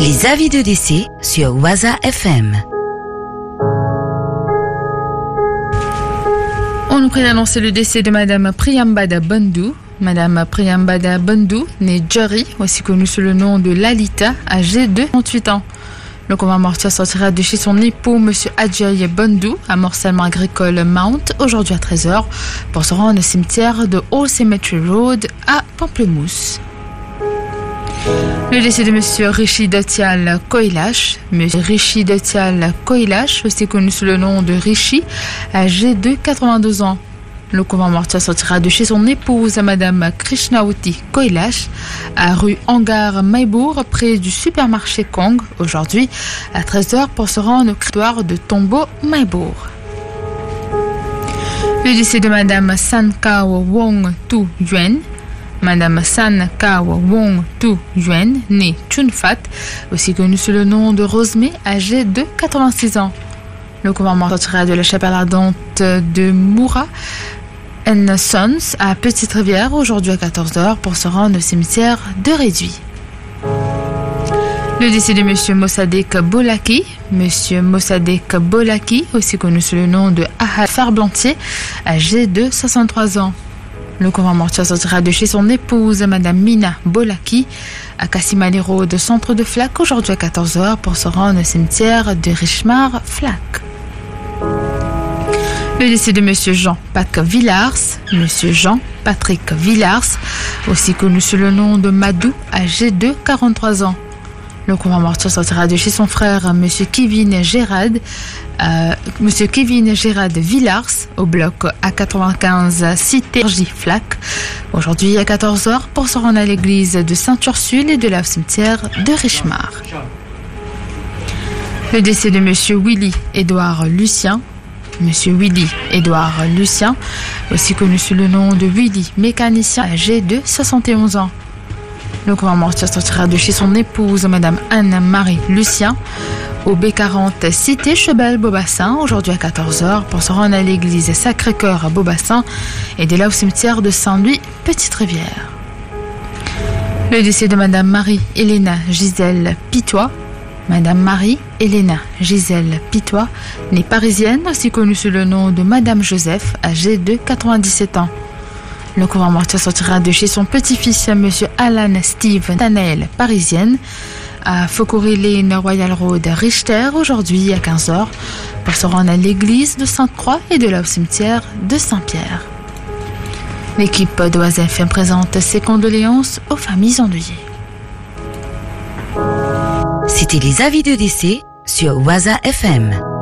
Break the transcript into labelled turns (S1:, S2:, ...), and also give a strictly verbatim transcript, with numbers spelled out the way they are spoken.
S1: Les avis de décès sur Waza F M.
S2: On nous prie d'annoncer le décès de Madame Priyambada Bandhu. Madame Priyambada Bandhu, née Jari, aussi connue sous le nom de Lalita, âgée de trente-huit ans. Le convoi mortuaire sortira de chez son époux, Monsieur Ajay Bandhu, à morcellement agricole Mount, aujourd'hui à treize heures, pour se rendre au cimetière de Old Cemetery Road à Pamplemousse. Le décès de Monsieur Rishi Datial Koilash. Monsieur Rishi Datial Koilash, aussi connu sous le nom de Rishi, âgé de quatre-vingt-deux ans. Le convoi mortuaire sortira de chez son épouse, Madame Krishnawati Koilash, à rue Hangar Maibour, près du supermarché Kong, aujourd'hui à treize heures, pour se rendre au crématoire de Tombeau Maibour. Le décès de Madame San Kao Wong Tu Yuen. Madame San Kao Wong Tu Yuen, née Chunfat, aussi connue sous le nom de Rosemée, âgée de quatre-vingt-six ans. Le convoi mortuaire sortira de la chapelle ardente de Moura and Sons à Petite-Rivière, aujourd'hui à quatorze heures, pour se rendre au cimetière de Réduit. Le décès de Monsieur Mossadegh Bolaki. Monsieur Mossadegh Bolaki, aussi connu sous le nom de Ahad Farblantier, âgé de soixante-trois ans. Le convoi mortuaire sortira de chez son épouse, Madame Mina Bolaki, à Kassimali Road, centre de Flac, aujourd'hui à quatorze heures, pour se rendre au cimetière de Richmar Flac. Le décès de Monsieur Jean Patrick Villars. Monsieur Jean Patrick Villars, aussi connu sous le nom de Madou, âgé de quarante-trois ans. Le convoi mortuaire sortira de chez son frère, Monsieur Kevin Gérard, euh, Monsieur Kevin Gérard Villars, au bloc A quatre-vingt-quinze, cité Flac, aujourd'hui à quatorze heures, pour se rendre à l'église de Sainte-Ursule et de la cimetière de Richmar. Le décès de Monsieur Willy Édouard Lucien. Monsieur Willy Édouard Lucien, aussi connu sous le nom de Willy mécanicien, âgé de soixante et onze ans. Le convoi mortuaire sortira de chez son épouse, Madame Anne-Marie Lucien, au B quarante, cité Chebel-Beaubassin, aujourd'hui à quatorze heures, pour se rendre à l'église Sacré-Cœur à Beaubassin et de là au cimetière de Saint-Louis, Petite-Rivière. Le décès de Madame Marie-Héléna Gisèle Pitois. Madame Marie-Héléna Gisèle Pitois, née parisienne, aussi connue sous le nom de Madame Joseph, âgée de quatre-vingt-dix-sept ans. Le convoi mortuaire sortira de chez son petit-fils, Monsieur Alan Steve Tanel, parisienne, à Faucory Lane Royal Road Richter, aujourd'hui à quinze heures, pour se rendre à l'église de Sainte-Croix et de là au cimetière de Saint-Pierre. L'équipe de Waza F M présente ses condoléances aux familles endeuillées.
S1: C'était les avis de décès sur Waza F M.